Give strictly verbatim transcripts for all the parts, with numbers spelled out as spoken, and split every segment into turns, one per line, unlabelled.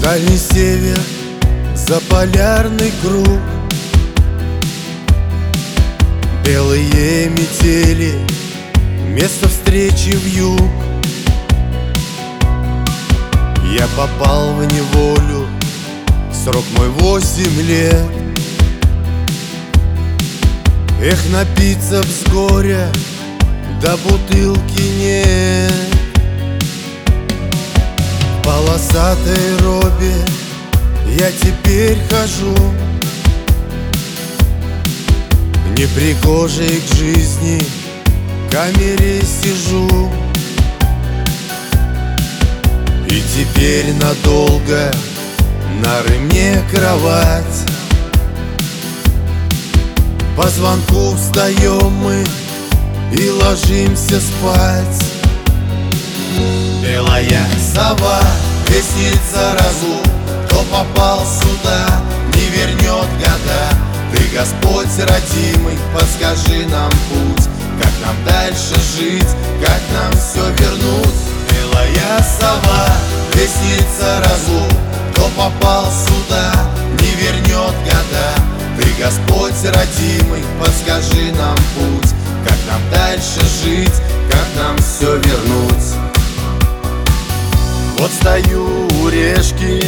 Дальний север, заполярный круг, белые метели, место встречи в юг. Я попал в неволю, срок мой восемь лет. Эх, напиться б с горя, да бутылки нет. В полосатой робе я теперь хожу, непригожей к жизни в камере сижу. И теперь надолго на мне кровать. По звонку встаем мы и ложимся спать. Белая сова, вестница разлук, кто попал сюда, не вернет года. Ты, Господь родимый, подскажи нам путь, как нам дальше жить, как нам все вернуть. Белая сова, вестница разлук, кто попал сюда, не вернет года. Ты, Господь родимый, подскажи нам путь, как нам дальше жить, как нам все вернуть. Вот стою у решки,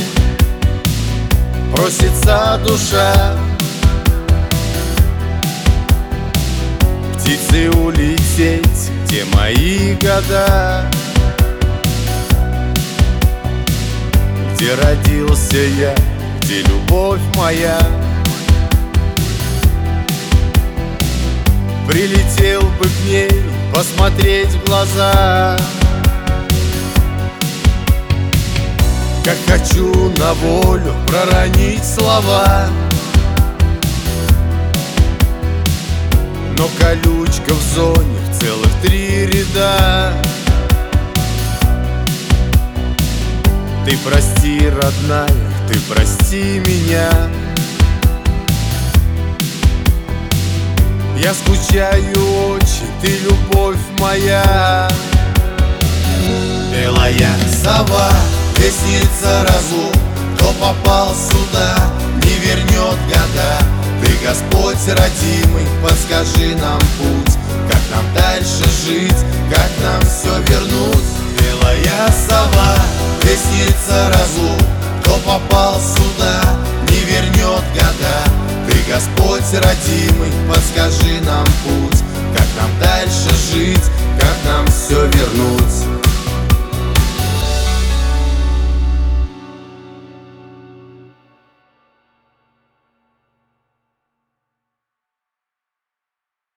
просится душа, птицы улететь, где мои года, где родился я, где любовь моя. Прилетел бы к ней посмотреть в глаза, как хочу на волю проронить слова. Но колючка в зоне, целых три ряда. Ты прости, родная, ты прости меня. Я скучаю очень, ты любовь моя. Белая сова, вестница разлук, кто попал сюда, не вернет года. Ты, Господь родимый, подскажи нам путь, как нам дальше жить, как нам все вернуть. Белая сова, вестница разлук, кто попал сюда, не вернет года. Ты, Господь родимый, подскажи нам путь, как нам дальше жить,